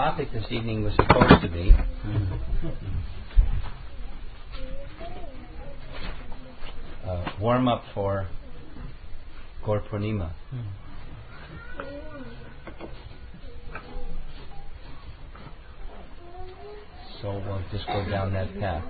topic this evening was supposed to be warm up for Gaur Purnima. So we'll just go down that path.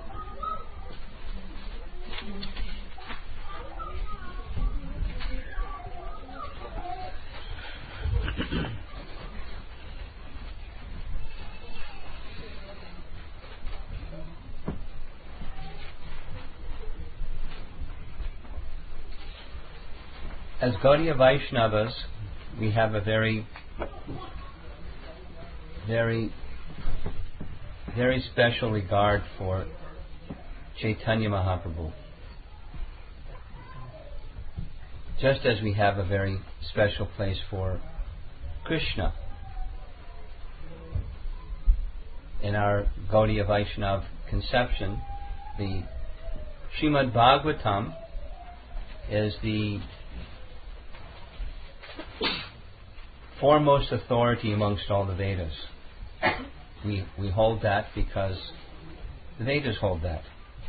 As Gaudiya Vaishnavas, we have a very special regard for Chaitanya Mahaprabhu. Just as we have a very special place for Krishna. In our Gaudiya Vaishnav conception, the Srimad Bhagavatam is the foremost authority amongst all the Vedas. We hold that because the Vedas hold that.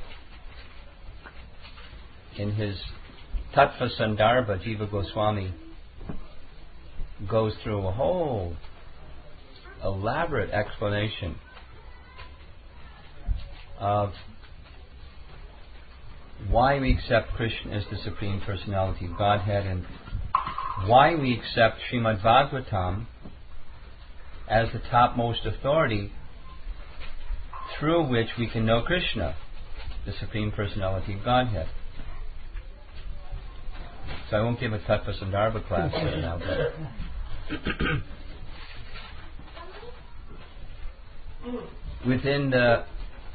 In his Tattva Sandarbha, Jiva Goswami goes through a whole elaborate explanation of why we accept Krishna as the Supreme Personality of Godhead and why we accept Srimad Bhagavatam as the topmost authority through which we can know Krishna, the Supreme Personality of Godhead. So I won't give a Tattva Sandarbha class right now, but within the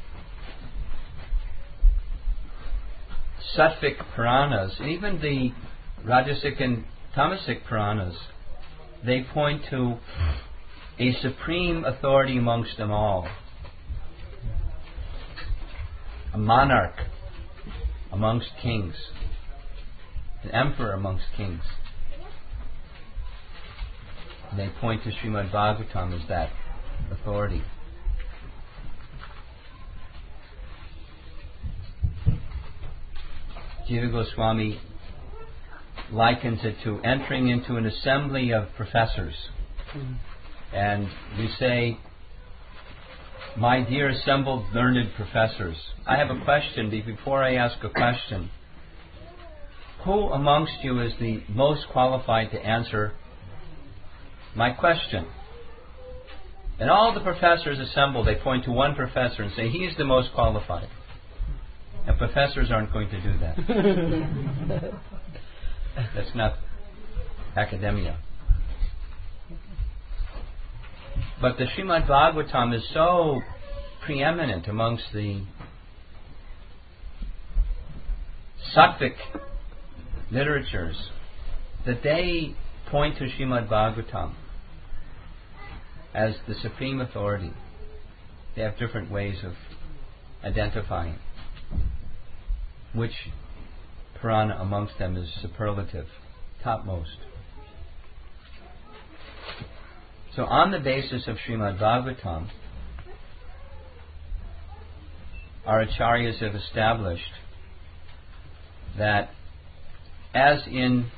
Sattvic Puranas, and even the Rajasic and Tamasic Puranas, they point to a supreme authority amongst them all. A monarch amongst kings. An emperor amongst kings. And they point to Srimad Bhagavatam as that authority. Jiva Goswami likens it to entering into an assembly of professors. And we say, my dear assembled learned professors, I have a question. Before I ask a question, who amongst you is the most qualified to answer my question? And all the professors assembled, they point to one professor and say, he's the most qualified. And professors aren't going to do that. That's not academia. But the Srimad Bhagavatam is so preeminent amongst the Sattvic literatures that they point to Srimad Bhagavatam as the supreme authority. They have different ways of identifying which Purana amongst them is superlative, topmost. So on the basis of Srimad Bhagavatam, our acharyas have established that as in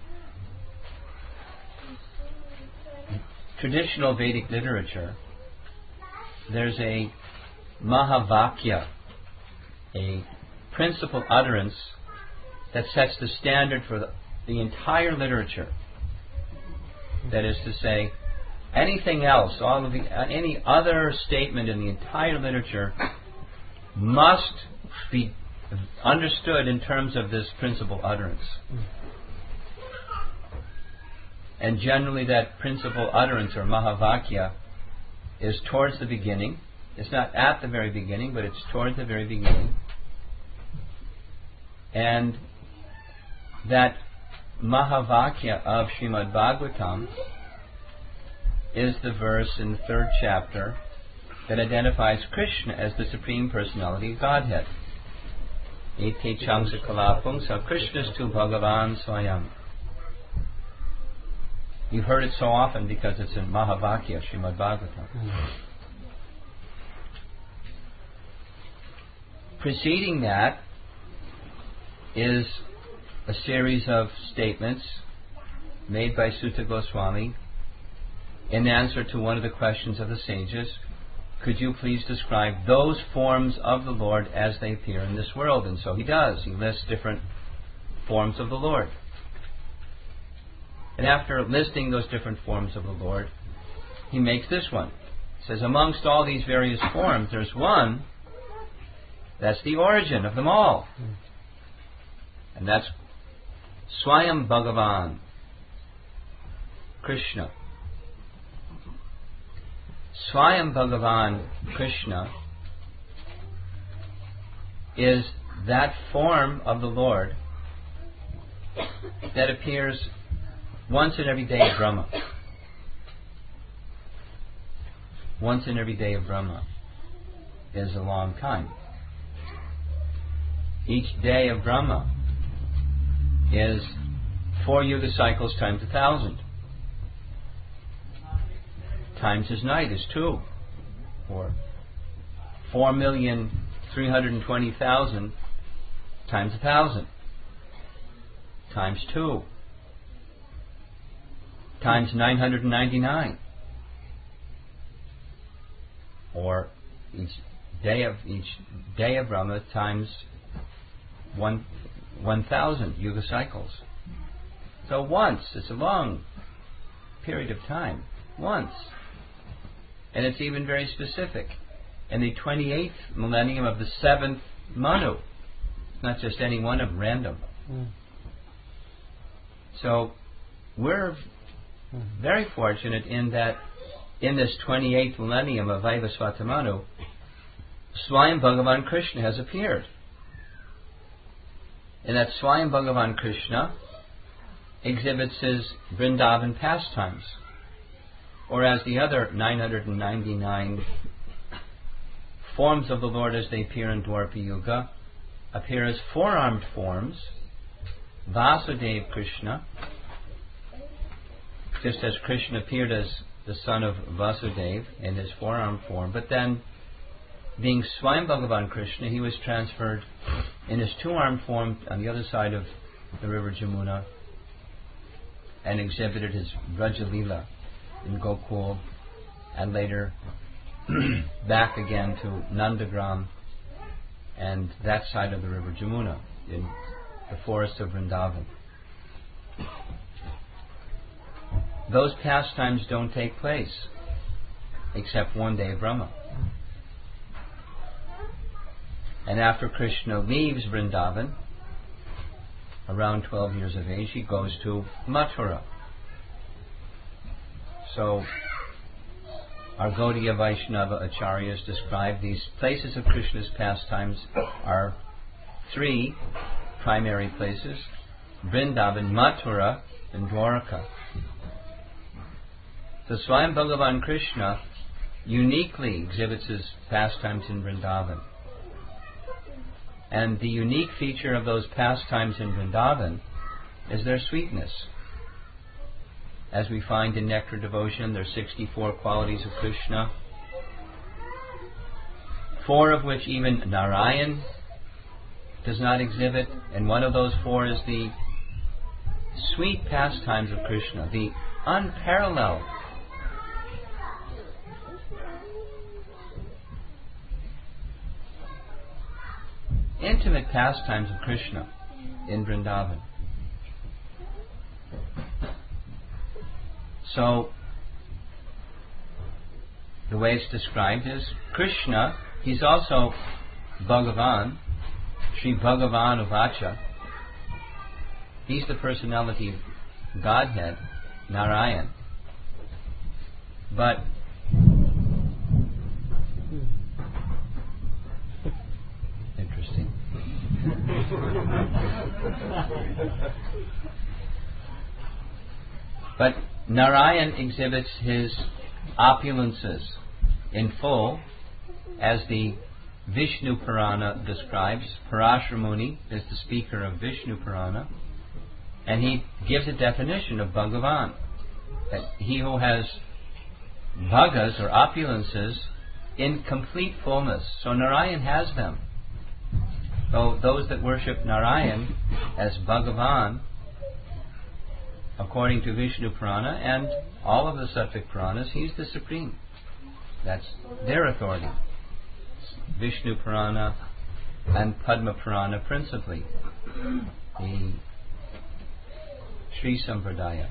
traditional Vedic literature, there's a Mahavakya, a principal utterance that sets the standard for the entire literature. That is to say, anything else, any other statement in the entire literature must be understood in terms of this principal utterance. And generally that principal utterance or Mahavakya is towards the beginning. It's not at the very beginning, but it's towards the very beginning. And that Mahavakya of Srimad Bhagavatam is the verse in the 3rd chapter that identifies Krishna as the Supreme Personality of Godhead. Ete chamsa kalapung sa Krishnastu Bhagavan Swayam. You've heard it so often because it's in Mahavakya, Srimad Bhagavatam. Preceding that is a series of statements made by Sutta Goswami in answer to one of the questions of the sages. Could you please describe those forms of the Lord as they appear in this world? And so he does. He lists different forms of the Lord. And after listing those different forms of the Lord, he makes this one. He says, amongst all these various forms, there's one that's the origin of them all. And that's Swayam Bhagavan, Krishna. Swayam Bhagavan Krishna is that form of the Lord that appears once in every day of Brahma. Once in every day of Brahma is a long time. Each day of Brahma is 4 yuga cycles times 1,000. Times his night is 2. Or 4,320,000 times 1,000. Times 2. Times 999. Or each day of Brahma times 1,000 yuga cycles. So once, it's a long period of time. Once. And it's even very specific. In the 28th millennium of the 7th Manu. It's not just any one of random. So we're very fortunate in that in this 28th millennium of Vaivasvata Manu, Swayam Bhagavan Krishna has appeared. And that Swayam Bhagavan Krishna exhibits his Vrindavan pastimes, or as the other 999 forms of the Lord as they appear in Dwapara Yuga appear as four-armed forms. Vasudeva Krishna, just as Krishna appeared as the son of Vasudeva in his four-armed form, but then being Swayam Bhagavan Krishna, he was transferred in his two-armed form on the other side of the river Jamuna and exhibited his Vraja Leela in Gokul, and later back again to Nandagram and that side of the river Jamuna in the forest of Vrindavan. Those pastimes don't take place except one day of Brahma. And after Krishna leaves Vrindavan, around 12 years of age, he goes to Mathura. So our Gaudiya Vaishnava Acharyas describe these places of Krishna's pastimes are three primary places: Vrindavan, Mathura, and Dwaraka. So Swayam Bhagavan Krishna uniquely exhibits his pastimes in Vrindavan. And the unique feature of those pastimes in Vrindavan is their sweetness. As we find in Nectar Devotion, there are 64 qualities of Krishna, 4 of which even Narayan does not exhibit, and one of those 4 is the sweet pastimes of Krishna, the unparalleled, intimate pastimes of Krishna in Vrindavan. So, the way it's described is Krishna, he's also Bhagavan, Sri Bhagavan Uvacha. He's the personality of Godhead, Narayan. But interesting. But Narayan exhibits his opulences in full, as the Vishnu Purana describes. Parashara Muni is the speaker of Vishnu Purana, and he gives a definition of Bhagavan. he who has bhagas or opulences in complete fullness. So Narayan has them. So those that worship Narayan as Bhagavan, according to Vishnu Purana and all of the Sattvic Puranas, he's the supreme. That's their authority. Vishnu Purana and Padma Purana principally. The Sri Sampradaya.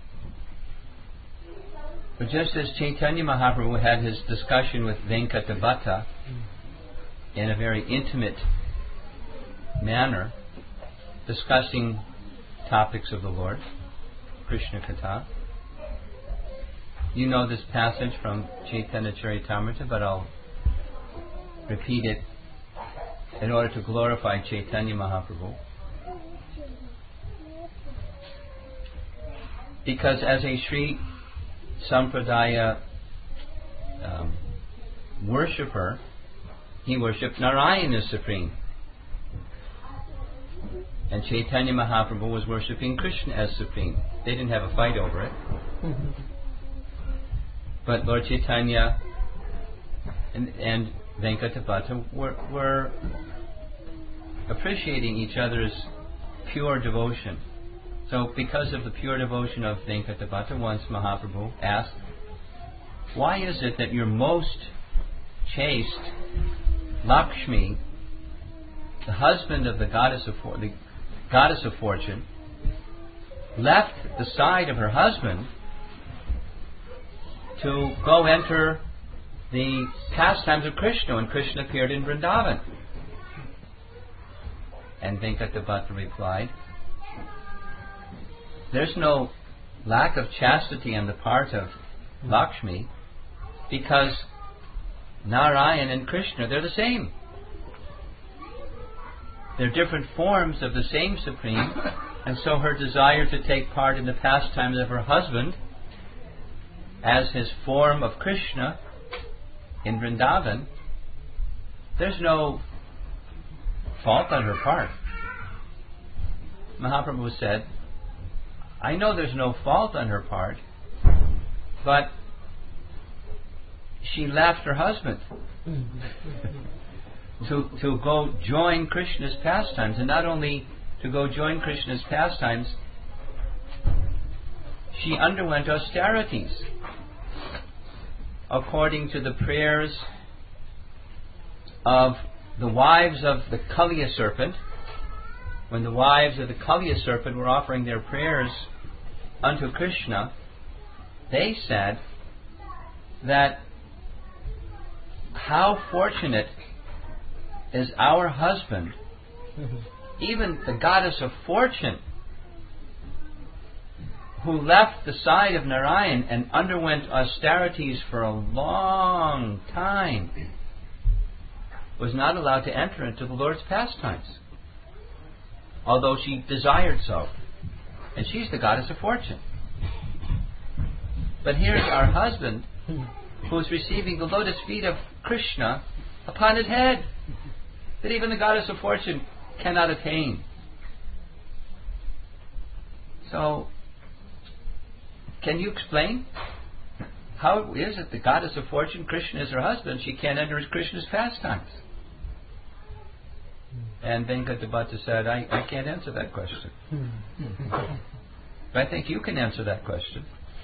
But just as Chaitanya Mahaprabhu had his discussion with Venkata in a very intimate manner, discussing topics of the Lord, Krishna Katha. You know this passage from Chaitanya Charitamrita, but I'll repeat it in order to glorify Chaitanya Mahaprabhu. Because as a Sri Sampradaya worshipper, he worshipped Narayana as supreme. And Chaitanya Mahaprabhu was worshipping Krishna as supreme. They didn't have a fight over it. But Lord Chaitanya and Venkatapata were appreciating each other's pure devotion. So because of the pure devotion of Venkatapata, once Mahaprabhu asked, why is it that your most chaste Lakshmi, the husband of the goddess of fortune, left the side of her husband to go enter the pastimes of Krishna when Krishna appeared in Vrindavan? And Venkatapata replied, there's no lack of chastity on the part of Lakshmi, because Narayan and Krishna, they're the same. They're different forms of the same Supreme, and so her desire to take part in the pastimes of her husband as his form of Krishna in Vrindavan, there's no fault on her part. Mahaprabhu said, I know there's no fault on her part, but she left her husband to go join Krishna's pastimes. And not only to go join Krishna's pastimes, she underwent austerities according to the prayers of the wives of the Kaliya serpent. When the wives of the Kaliya serpent were offering their prayers unto Krishna, they said that how fortunate is our husband, even the goddess of fortune, who left the side of Narayan and underwent austerities for a long time, was not allowed to enter into the Lord's pastimes, although she desired so. And she's the goddess of fortune. But here's our husband, who's receiving the lotus feet of Krishna upon his head, that even the goddess of fortune cannot attain. So, can you explain how it is that the goddess of fortune, Krishna, is her husband, she can't enter Krishna's pastimes? And Venkatapata said, I can't answer that question. But I think you can answer that question.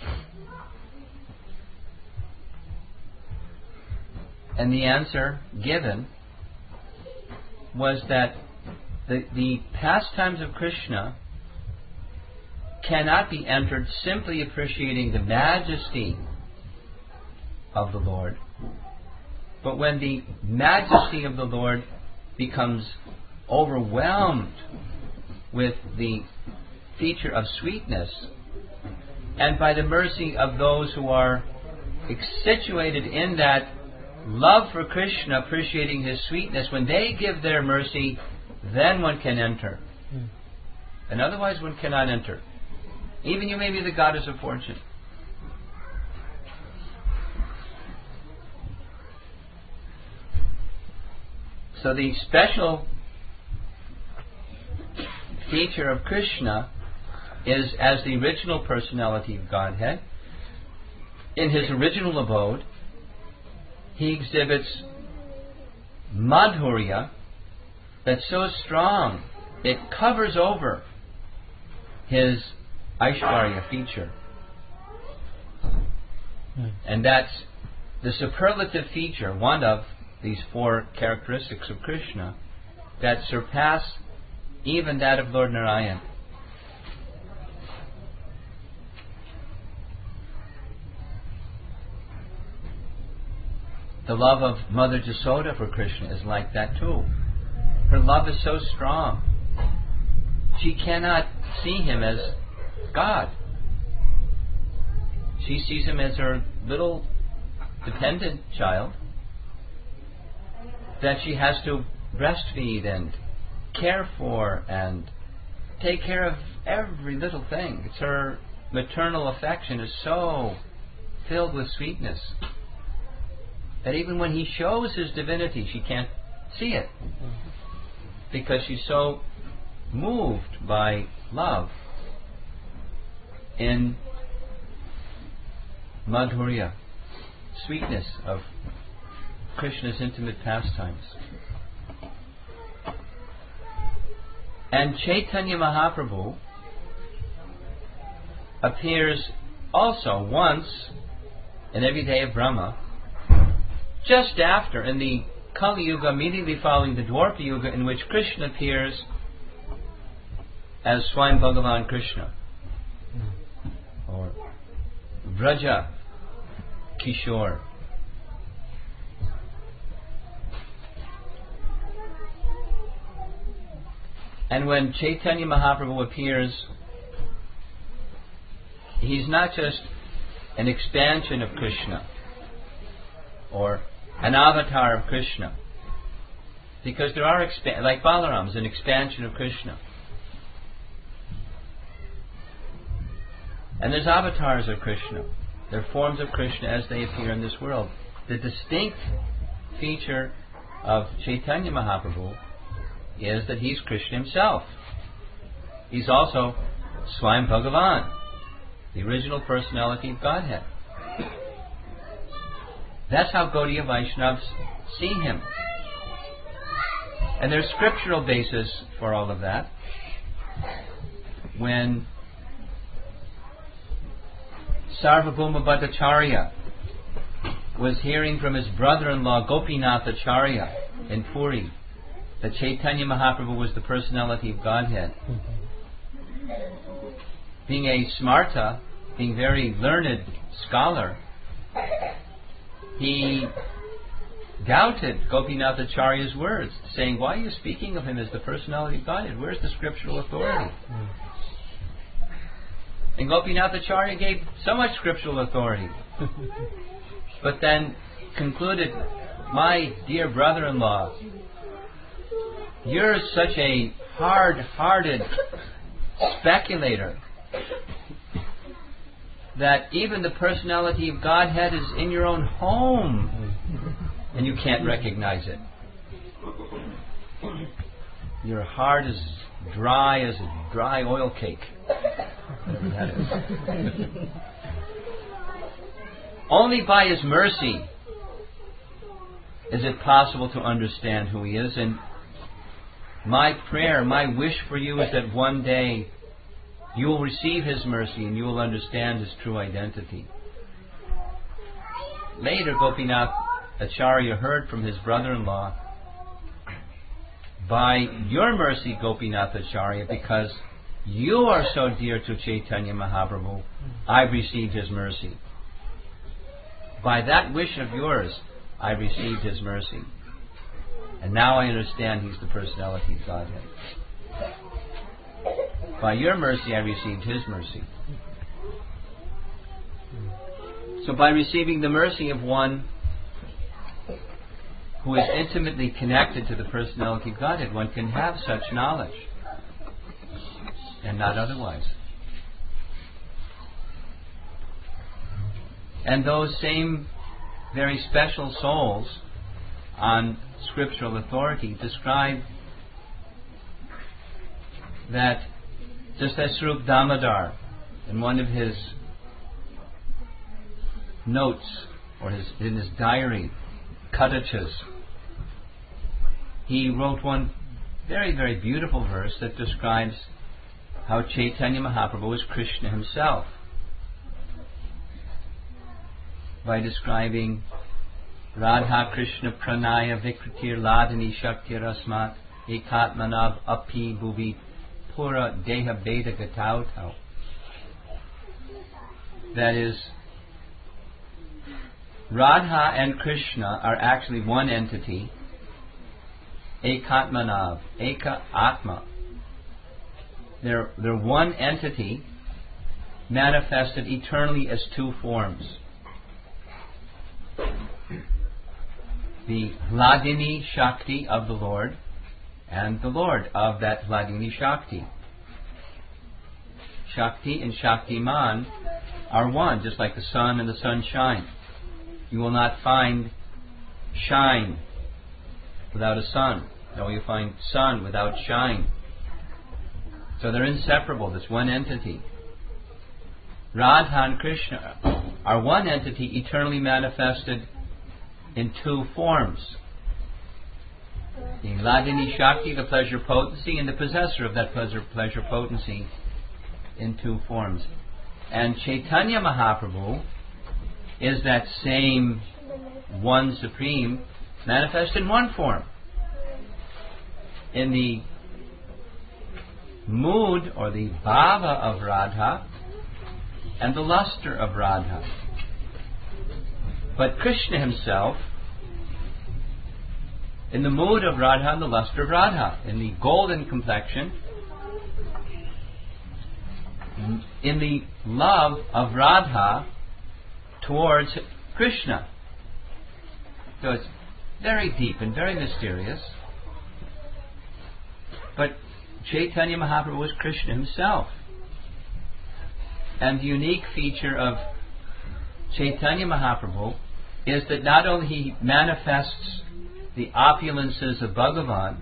And the answer given was that the pastimes of Krishna cannot be entered simply appreciating the majesty of the Lord. But when the majesty of the Lord becomes overwhelmed with the feature of sweetness, and by the mercy of those who are situated in that love for Krishna, appreciating his sweetness, when they give their mercy, then one can enter. And otherwise one cannot enter. Even you may be the goddess of fortune. So the special feature of Krishna is as the original personality of Godhead. In his original abode, he exhibits madhurya that's so strong it covers over his Aishwarya feature. And that's the superlative feature, one of these four characteristics of Krishna, that surpass even that of Lord Narayan. The love of Mother Jasoda for Krishna is like that too. Her love is so strong. She cannot see him as God. She sees him as her little dependent child that she has to breastfeed and care for and take care of every little thing. It's her maternal affection is so filled with sweetness that even when he shows his divinity, she can't see it because she's so moved by love in madhurya, sweetness of Krishna's intimate pastimes. And Chaitanya Mahaprabhu appears also once in every day of Brahma, just after, in the Kali Yuga, immediately following the Dwapara Yuga, in which Krishna appears as Swayam Bhagavan Krishna, or Vraja Kishore. And when Chaitanya Mahaprabhu appears, he's not just an expansion of Krishna or an avatar of Krishna, because there are like Balaram is an expansion of Krishna, and there's avatars of Krishna. They're forms of Krishna as they appear in this world. The distinct feature of Chaitanya Mahaprabhu is that he's Krishna himself. He's also Swayam Bhagavan, the original personality of Godhead. That's how Gaudiya Vaishnavas see him. And there's scriptural basis for all of that. When Sarvabhauma Bhattacharya was hearing from his brother-in-law Gopinath Acharya in Puri that Chaitanya Mahaprabhu was the personality of Godhead, being a smarta, being very learned scholar, he doubted Gopinath Acharya's words, saying, "Why are you speaking of him as the personality of Godhead? Where's the scriptural authority?" And Gopinath Acharya gave so much scriptural authority, but then concluded, "My dear brother-in-law, you're such a hard-hearted speculator that even the personality of Godhead is in your own home and you can't recognize it. Your heart is dry as a dry oil cake." Whatever that is. Only by His mercy is it possible to understand who He is. And my prayer, my wish for you is that one day you will receive His mercy and you will understand His true identity. Later, Gopinath Acharya heard from his brother-in-law, "By your mercy, Gopinath Acharya, because you are so dear to Chaitanya Mahaprabhu, I've received his mercy. By that wish of yours, I received his mercy. And now I understand he's the personality of Godhead. By your mercy, I received his mercy." So by receiving the mercy of one who is intimately connected to the personality of Godhead, one can have such knowledge, and not otherwise. And those same very special souls on scriptural authority describe that Just as Swarup Damodar, in one of his notes, or in his diary, Kadachas, he wrote one very, very beautiful verse that describes how Chaitanya Mahaprabhu was Krishna himself, by describing Radha Krishna Pranaya Vikritir Ladini Shakti Rasmat Ekatmanav Api Bhuvi Pura Deha Beda Gatautau. That is, Radha and Krishna are actually one entity, Ekatmanav, Eka Atma. They're one entity manifested eternally as two forms. The Hladini Shakti of the Lord and the Lord of that Hladini Shakti. Shakti and Shaktiman are one, just like the sun and the sunshine. You will not find shine without a sun, nor will you find sun without shine. So they're inseparable, this one entity. Radha and Krishna are one entity eternally manifested in two forms. The Hladini Shakti, the pleasure potency, and the possessor of that pleasure potency in two forms. And Chaitanya Mahaprabhu is that same one supreme manifest in one form. In the mood or the bhava of Radha and the luster of Radha. But Krishna himself, in the mood of Radha and the luster of Radha, in the golden complexion, in the love of Radha towards Krishna. So it's very deep and very mysterious. But Chaitanya Mahaprabhu was Krishna himself. And the unique feature of Chaitanya Mahaprabhu is that not only he manifests the opulences of Bhagavan,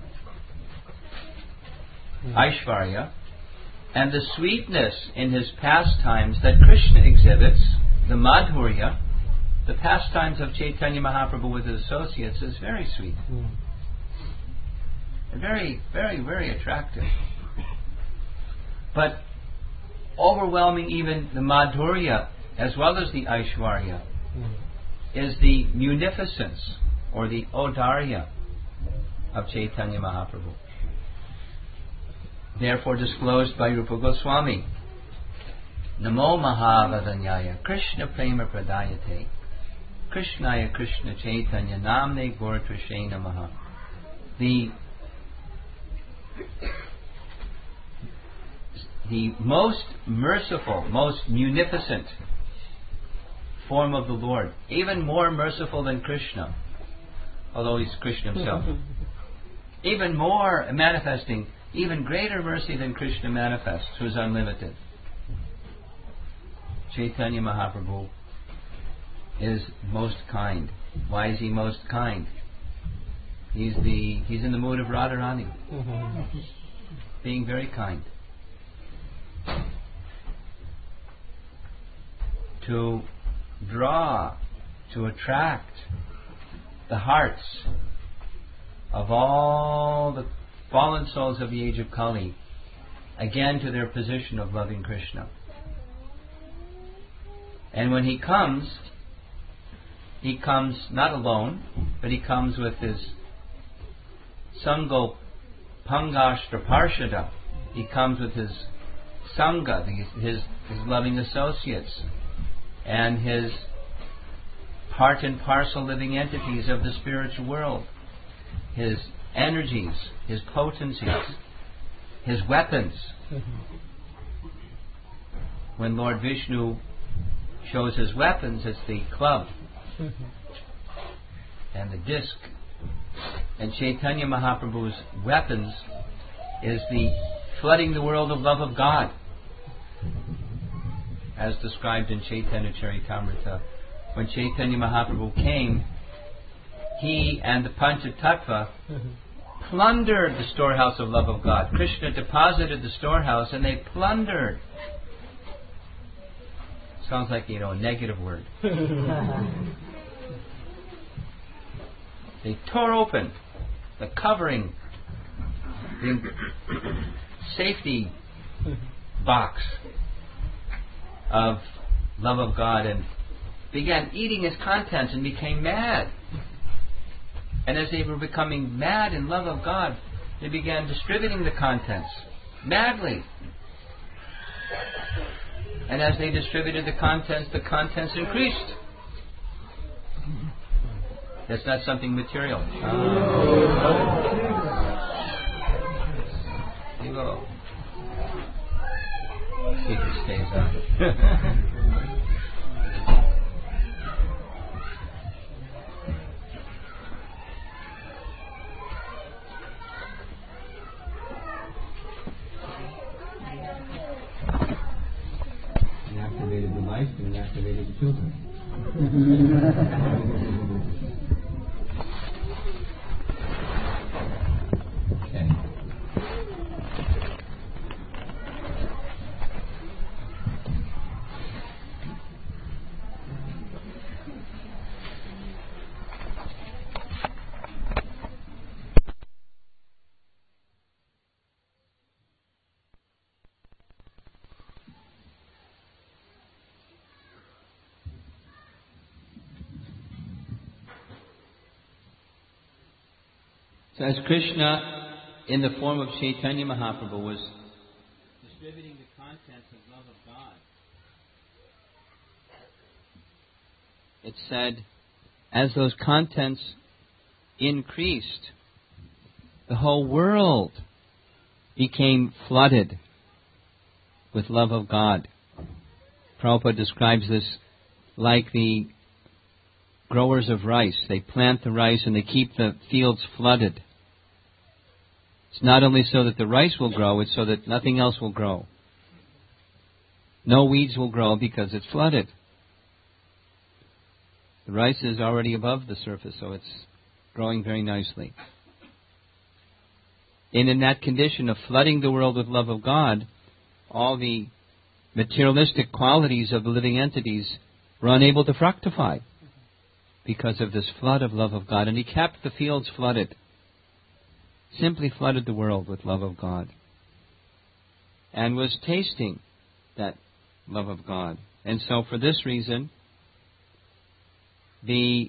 Aishvarya, and the sweetness in his pastimes that Krishna exhibits, the Madhurya, the pastimes of Chaitanya Mahaprabhu with his associates is very sweet. And very, very, very attractive. But overwhelming even the Madhurya as well as the Aishwarya is the munificence or the Audarya of Chaitanya Mahaprabhu. Therefore disclosed by Rupa Goswami. Namo Mahavadanyaya Krishna Prema Pradayate Krishnaya Krishna Chaitanya Namne Gauratrashe Namaha. The most merciful, most munificent form of the Lord, even more merciful than Krishna, although he's Krishna himself, even more manifesting, even greater mercy than Krishna manifests, who is unlimited. Chaitanya Mahaprabhu is most kind. Why is he most kind? He's in the mood of Radharani, being very kind. To draw, to attract the hearts of all the fallen souls of the age of Kali again to their position of loving Krishna. And when he comes not alone, but he comes with his Sango Pangashtra Parshada. He comes with his Sangha, his loving associates, and his part and parcel living entities of the spiritual world, his energies, his potencies, his weapons. When Lord Vishnu shows his weapons, it's the club and the disc. And Chaitanya Mahaprabhu's weapons is the flooding the world of love of God, as described in Chaitanya Charitamrita. When Chaitanya Mahaprabhu came, he and the Panchatattva plundered the storehouse of love of God. Krishna deposited the storehouse and they plundered. Sounds like, a negative word. They tore open the covering, the safety box of love of God and began eating its contents and became mad. And as they were becoming mad in love of God, they began distributing the contents madly. And as they distributed the contents increased. That's not something material. You go. See if it stays on. Inactivated the wife and inactivated the children. Okay. So as Krishna, in the form of Chaitanya Mahaprabhu, was distributing the contents of love of God, it said, as those contents increased, the whole world became flooded with love of God. Prabhupada describes this like the growers of rice. They plant the rice and they keep the fields flooded. It's not only so that the rice will grow, it's so that nothing else will grow. No weeds will grow because it's flooded. The rice is already above the surface, so it's growing very nicely. And in that condition of flooding the world with love of God, all the materialistic qualities of the living entities were unable to fructify because of this flood of love of God. And He kept the fields flooded. Simply flooded the world with love of God. And was tasting that love of God. And so for this reason, the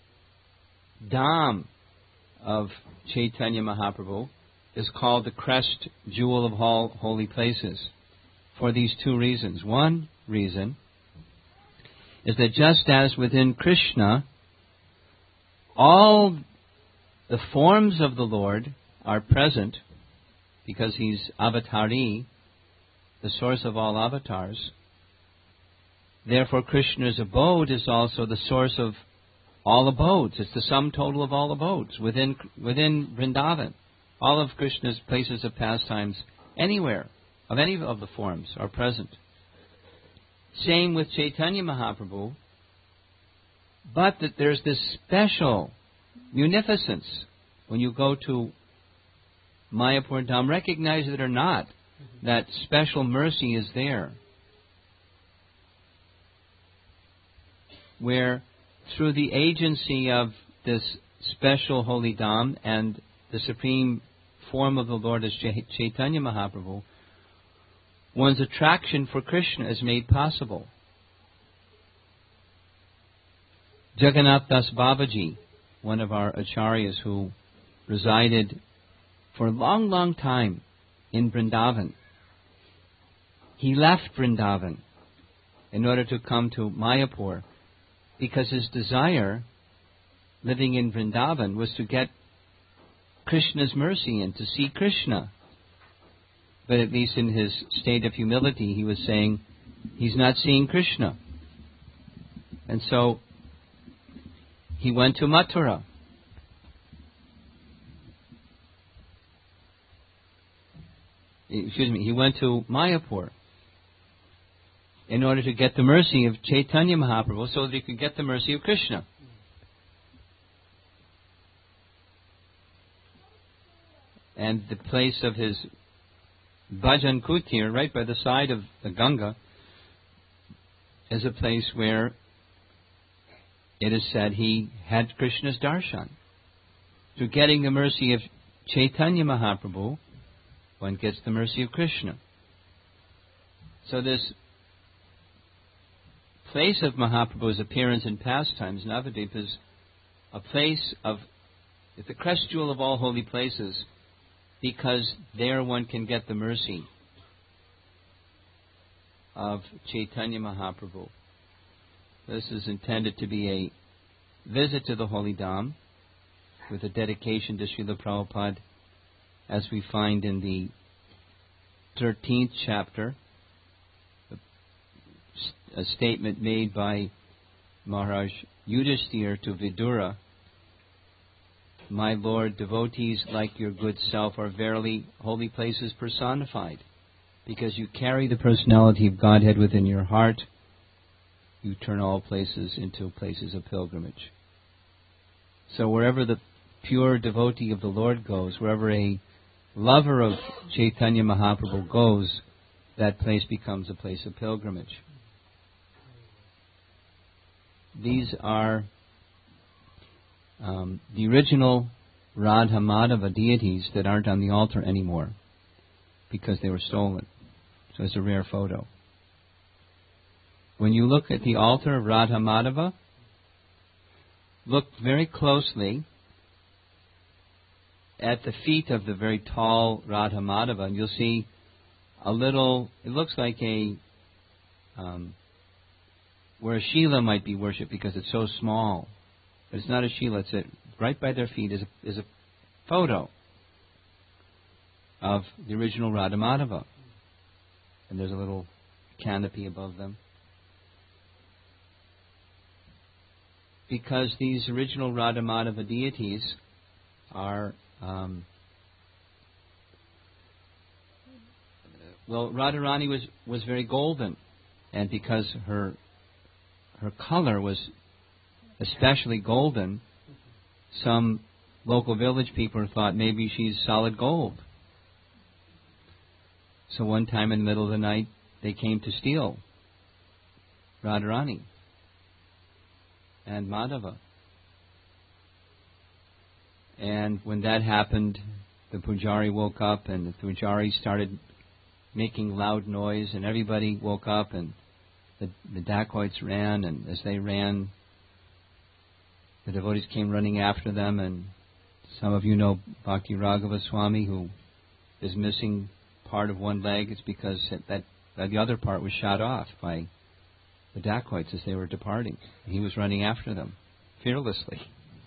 Dham of Chaitanya Mahaprabhu is called the crest jewel of all holy places. For these two reasons. One reason is that just as within Krishna, all the forms of the Lord are present, because He's Avatari, the source of all avatars. Therefore, Krishna's abode is also the source of all abodes. It's the sum total of all abodes within Vrindavan. All of Krishna's places of pastimes, anywhere, of any of the forms, are present. Same with Chaitanya Mahaprabhu, but that there's this special munificence when you go to Mayapur Dham. Recognize it or not, that special mercy is there, where through the agency of this special holy Dham and the supreme form of the Lord as Chaitanya Mahaprabhu, one's attraction for Krishna is made possible. Jagannath Das Babaji, one of our acharyas who resided for a long, long time in Vrindavan, he left Vrindavan in order to come to Mayapur because his desire, living in Vrindavan, was to get Krishna's mercy and to see Krishna. But at least in his state of humility, he was saying he's not seeing Krishna. And so he went to Mathura. He went to Mayapur in order to get the mercy of Chaitanya Mahaprabhu so that he could get the mercy of Krishna. And the place of his Bhajan Kutir, right by the side of the Ganga, is a place where it is said he had Krishna's darshan. Through getting the mercy of Chaitanya Mahaprabhu, one gets the mercy of Krishna. So this place of Mahaprabhu's appearance and pastimes, Navadvip, is a place of, it's the crest jewel of all holy places, because there one can get the mercy of Chaitanya Mahaprabhu. This is intended to be a visit to the Holy Dham with a dedication to Srila Prabhupada, as we find in the 13th chapter, a statement made by Maharaj Yudhishthira to Vidura. My Lord, devotees like your good self are verily holy places personified, because you carry the personality of Godhead within your heart. You turn all places into places of pilgrimage. So wherever the pure devotee of the Lord goes, wherever a lover of Chaitanya Mahaprabhu goes, that place becomes a place of pilgrimage. These are the original Radha Madhava deities that aren't on the altar anymore because they were stolen. So it's a rare photo. When you look at the altar of Radha Madhava, look very closely at the feet of the very tall Radha Madhava, and you'll see a little, it looks like where a Shila might be worshipped because it's so small. But it's not a Shila, it's right by their feet is a photo of the original Radha Madhava. And there's a little canopy above them. Because these original Radha Madhava deities are, Radharani was very golden, and because her color was especially golden, some local village people thought maybe she's solid gold. So one time in the middle of the night, they came to steal Radharani and Madhava. And when that happened, the Pujari woke up, and the Pujari started making loud noise, and everybody woke up, and the dacoits ran, and as they ran, the devotees came running after them, and some of you know Bhakti Raghava Swami, who is missing part of one leg. It's because that the other part was shot off by the dacoits as they were departing. He was running after them fearlessly.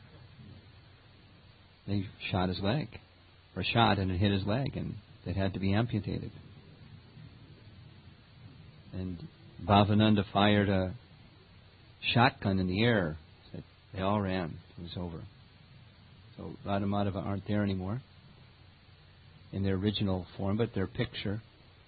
They shot his leg, or shot and it hit his leg, and it had to be amputated. And Bhavananda fired a shotgun in the air. They all ran. It was over. So Radha Madhava aren't there anymore in their original form, but their picture.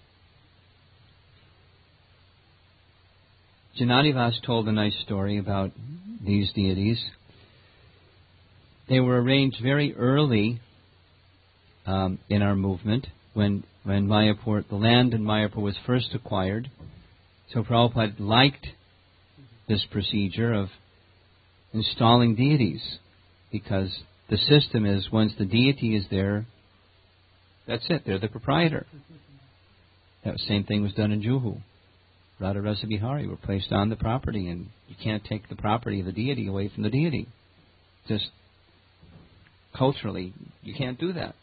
Janadivas told a nice story about these deities. They were arranged very early in our movement when Mayapur, the land in Mayapur was first acquired. So Prabhupada liked this procedure of installing deities, because the system is once the deity is there, that's it, they're the proprietor. That same thing was done in Juhu. Radha Rasa Bihari were placed on the property, and you can't take the property of the deity away from the deity. Just culturally, you can't do that.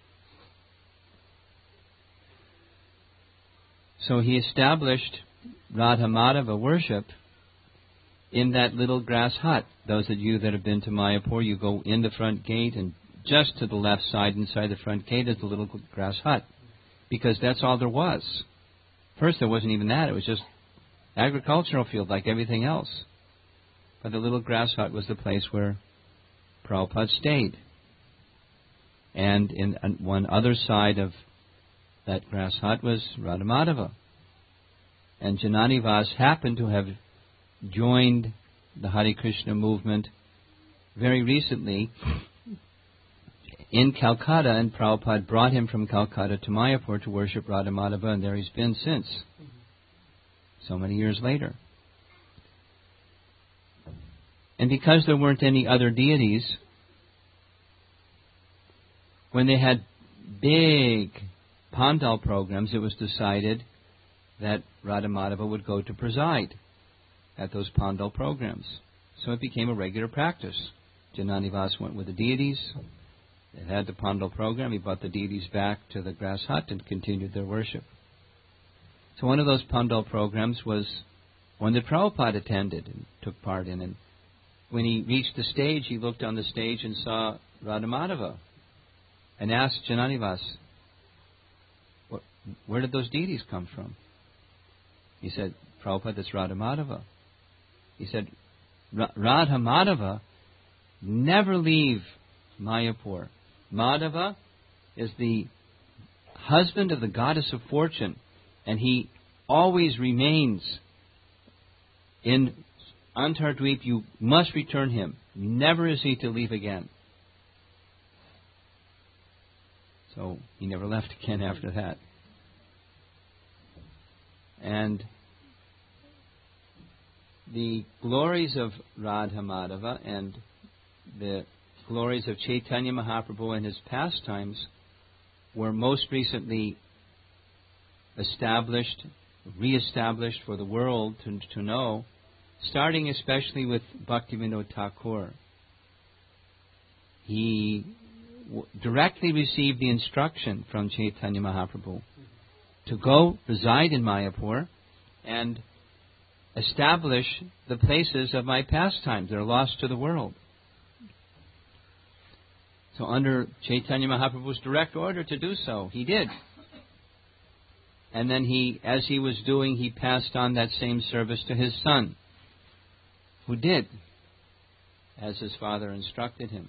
So he established Radha Madhava worship in that little grass hut. Those of you that have been to Mayapur, you go in the front gate, and just to the left side, inside the front gate, is the little grass hut. Because that's all there was. First, there wasn't even that. It was just agricultural field like everything else. But the little grass hut was the place where Prabhupada stayed. And in one other side of that grass hut was Radha Madhava. And Janadivas happened to have joined the Hare Krishna movement very recently, in Calcutta, and Prabhupada brought him from Calcutta to Mayapur to worship Radha Madhava, and there he's been since, so many years later. And because there weren't any other deities, when they had big Pandal programs, it was decided that Radha Madhava would go to preside at those Pandal programs. So it became a regular practice. Jananivas went with the deities. They had the Pandal program. He brought the deities back to the grass hut and continued their worship. So one of those Pandal programs was one that Prabhupada attended and took part in. And when he reached the stage, he looked on the stage and saw Radha Madhava and asked Jananivas, where did those deities come from? He said, Prabhupada, that's Radha Madhava. He said, Radha Madhava never leave Mayapur. Madhava is the husband of the goddess of fortune, and he always remains in Antardweep. You must return him. Never is he to leave again. So he never left again after that. And the glories of Radha Madhava and the glories of Chaitanya Mahaprabhu and his pastimes were most recently re-established for the world to know, starting especially with Bhaktivinoda Thakur. He directly received the instruction from Chaitanya Mahaprabhu to go reside in Mayapur and establish the places of my pastimes that are lost to the world. So under Chaitanya Mahaprabhu's direct order to do so, he did. And then as he was doing, he passed on that same service to his son, who did, as his father instructed him.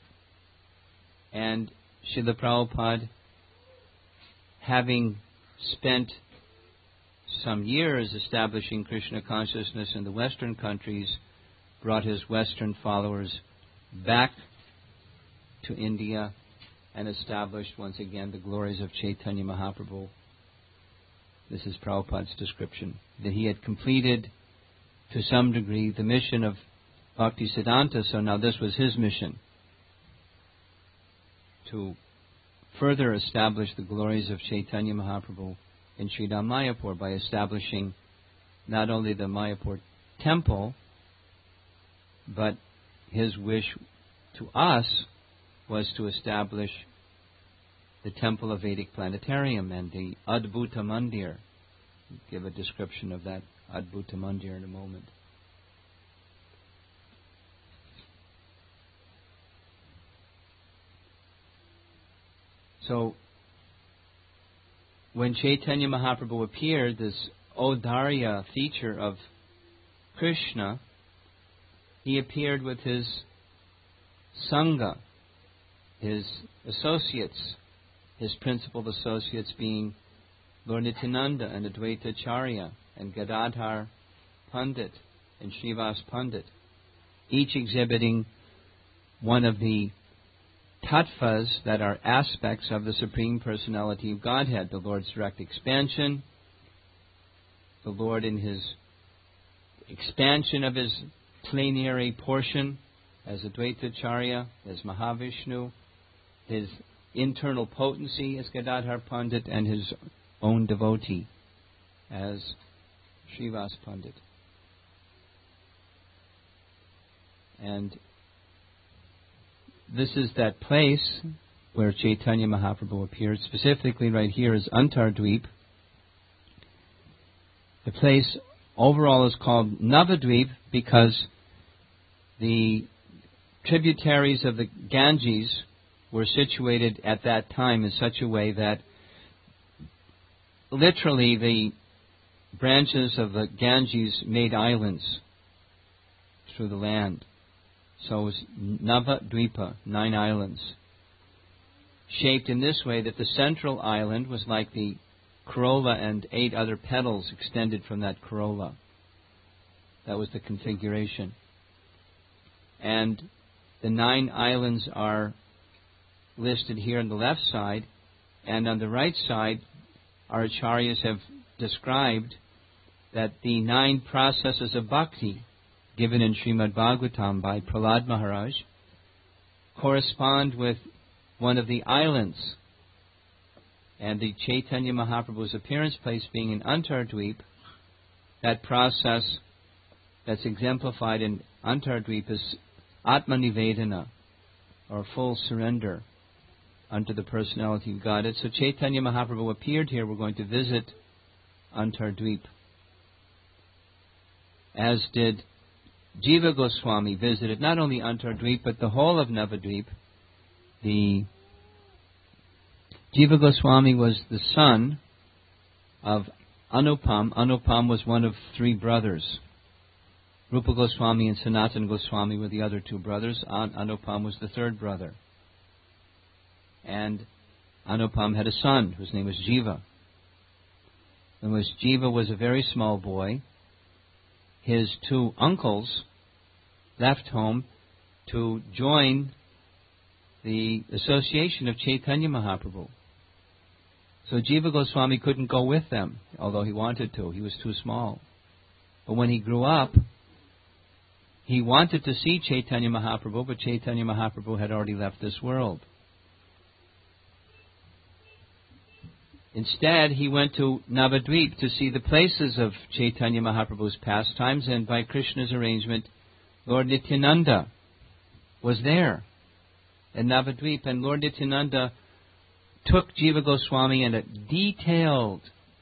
And Srila Prabhupada, having spent some years establishing Krishna consciousness in the Western countries, brought his Western followers back to India and established once again the glories of Chaitanya Mahaprabhu. This is Prabhupada's description, that he had completed to some degree the mission of Bhaktisiddhanta, so now this was his mission, to further establish the glories of Chaitanya Mahaprabhu in Sridham Mayapur by establishing not only the Mayapur temple, but his wish to us was to establish the temple of Vedic Planetarium and the Adbhuta Mandir. I'll give a description of that Adbhuta Mandir in a moment. So, when Chaitanya Mahaprabhu appeared, this Audarya feature of Krishna, he appeared with his Sangha, his associates, his principal associates being Lord Nityananda and Advaita Acharya and Gadadhar Pandit and Srivas Pandit, each exhibiting one of the tattvas that are aspects of the Supreme Personality of Godhead, the Lord's direct expansion, the Lord in his expansion of his plenary portion as Advaita Acharya, as Mahavishnu, his internal potency as Gadadhar Pandit, and his own devotee as Srivas Pandit. And this is that place where Chaitanya Mahaprabhu appeared. Specifically right here is Antardweep. The place overall is called Navadweep because the tributaries of the Ganges were situated at that time in such a way that literally the branches of the Ganges made islands through the land. So it was Navadvipa, 9 islands, shaped in this way that the central island was like the corolla and 8 other petals extended from that corolla. That was the configuration. And the 9 islands are listed here on the left side, and on the right side, our acharyas have described that the 9 processes of bhakti given in Srimad Bhagavatam by Prahlad Maharaj correspond with one of the islands, and the Chaitanya Mahaprabhu's appearance place being in Antardvip. That process that's exemplified in Antardvip is Atmanivedana, or full surrender unto the personality of Godhead. So Chaitanya Mahaprabhu appeared here. We're going to visit Antardvip. As did Jiva Goswami visited not only Antardvip but the whole of Navadvip. The Jiva Goswami was the son of Anupam. Anupam was one of 3 brothers. Rupa Goswami and Sanatana Goswami were the other 2 brothers. Anupam was the 3rd brother. And Anupam had a son whose name was Jiva. And when Jiva was a very small boy, his 2 uncles left home to join the association of Chaitanya Mahaprabhu. So Jiva Goswami couldn't go with them, although he wanted to. He was too small. But when he grew up, he wanted to see Chaitanya Mahaprabhu, but Chaitanya Mahaprabhu had already left this world. Instead, he went to Navadvip to see the places of Chaitanya Mahaprabhu's pastimes, and by Krishna's arrangement, Lord Nityananda was there in Navadvip, and Lord Nityananda took Jiva Goswami in a detailed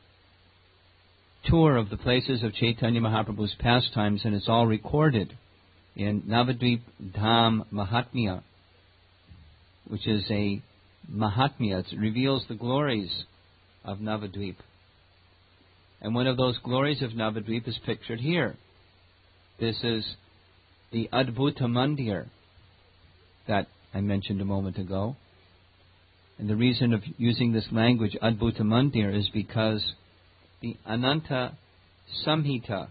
tour of the places of Chaitanya Mahaprabhu's pastimes, and it's all recorded in Navadvip Dham Mahatmya, which is a Mahatmya. It reveals the glories of Navadvip. And one of those glories of Navadvip is pictured here. This is the Adbhuta Mandir that I mentioned a moment ago. And the reason of using this language, Adbhuta Mandir, is because the Ananta Samhita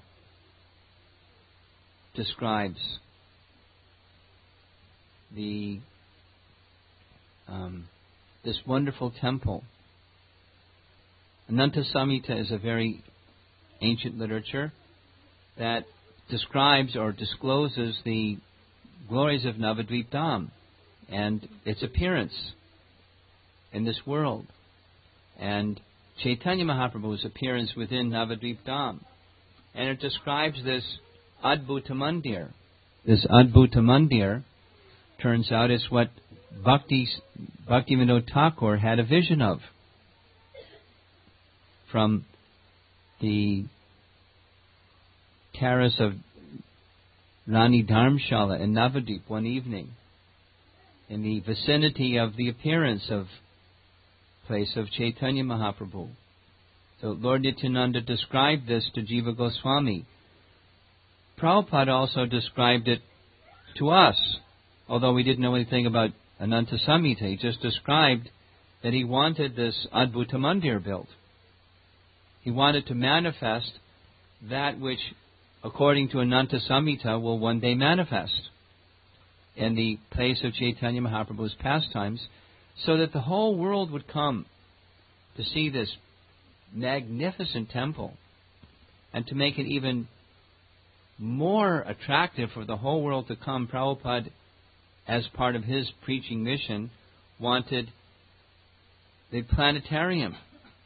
describes this wonderful temple. Ananta Samhita is a very ancient literature that describes or discloses the glories of Navadvip Dham and its appearance in this world, and Chaitanya Mahaprabhu's appearance within Navadvip Dham. And it describes this Adbhuta Mandir. This Adbhuta Mandir turns out is what Bhaktivinoda Thakur had a vision of from the terrace of Rani Dharmshala in Navadvip one evening, in the vicinity of the appearance of place of Chaitanya Mahaprabhu. So Lord Nityananda described this to Jiva Goswami. Prabhupada also described it to us, although we didn't know anything about Ananta Samhita. He just described that he wanted this Adbhuta Mandir built. He wanted to manifest that which, according to Ananta Samhita, will one day manifest in the place of Chaitanya Mahaprabhu's pastimes, so that the whole world would come to see this magnificent temple, and to make it even more attractive for the whole world to come. Prabhupada, as part of his preaching mission, wanted the planetarium